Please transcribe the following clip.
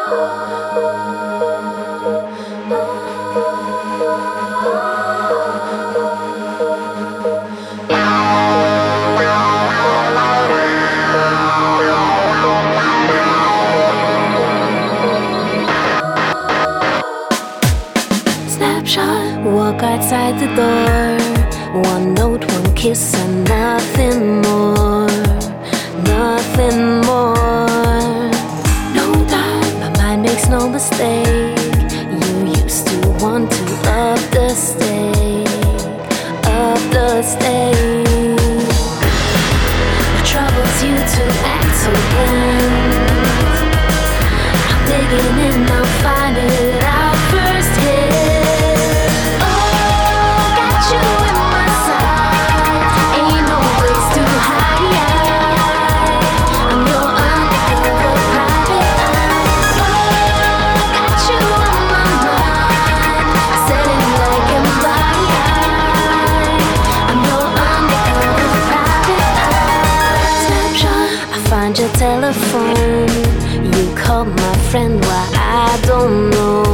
Snapshot, walk outside the door. One note, one kiss, and nothing more. Nothing more. No doubt, my mind makes no mistake. You used to want to up the stake, up the stake. What troubles you to act so bland? I'm digging in, I'll find it out first hit. Oh, got you in my sight. Ain't no place to hide. I'm your undercover private eye. Oh, got you on my mind. Setting like a body eye. I'm your undercover private eye. Snapshot, I find your telephone. You called my friend, why I don't know.